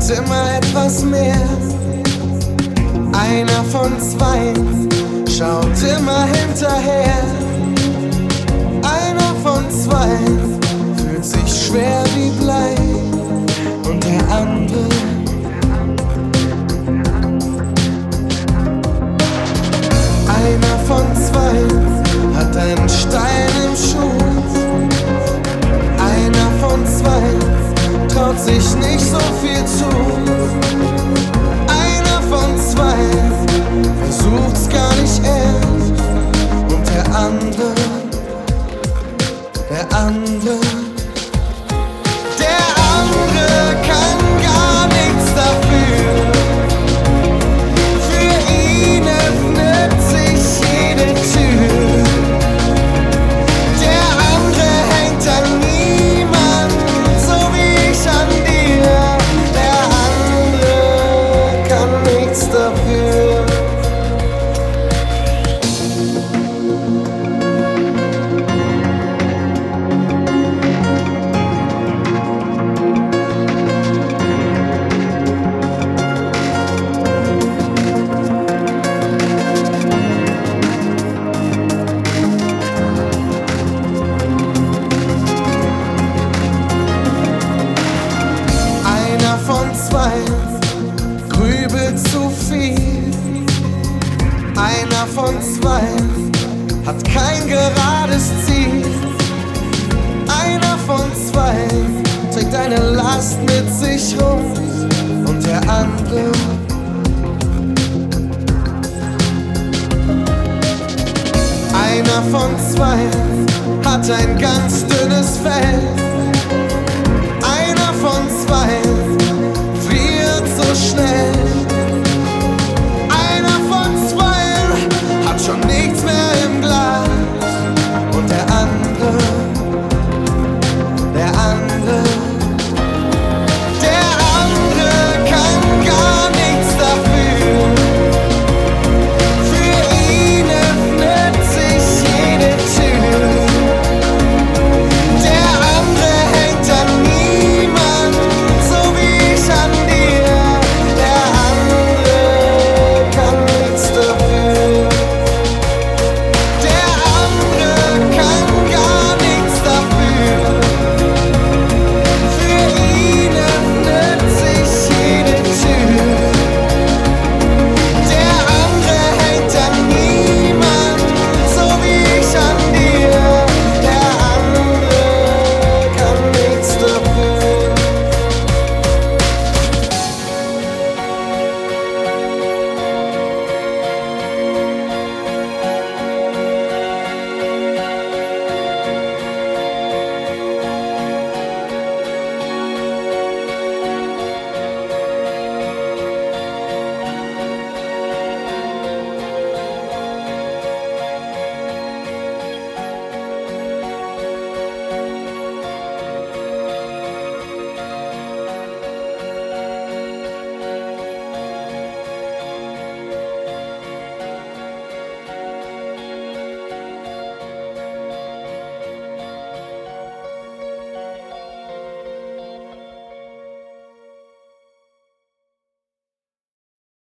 immer etwas mehr. Einer von zwei schaut immer hinterher. Einer von zwei fühlt sich schwer wie Blei. Und der andere einer von zwei hat einen Stein im Schuh. Einer von zwei traut sich nicht so viel zu. Einer von zwei versucht's gar nicht erst. Und der andere kann gar nichts dafür. Für ihn öffnet sich jede Tür. Der andere hängt an niemand, so wie ich an dir. Der andere kann nichts dafür. Einer von zwei grübelt zu viel. Einer von zwei hat kein gerades Ziel. Einer von zwei trägt eine Last mit sich rum. Und der andere einer von zwei hat ein ganz dünnes Fell.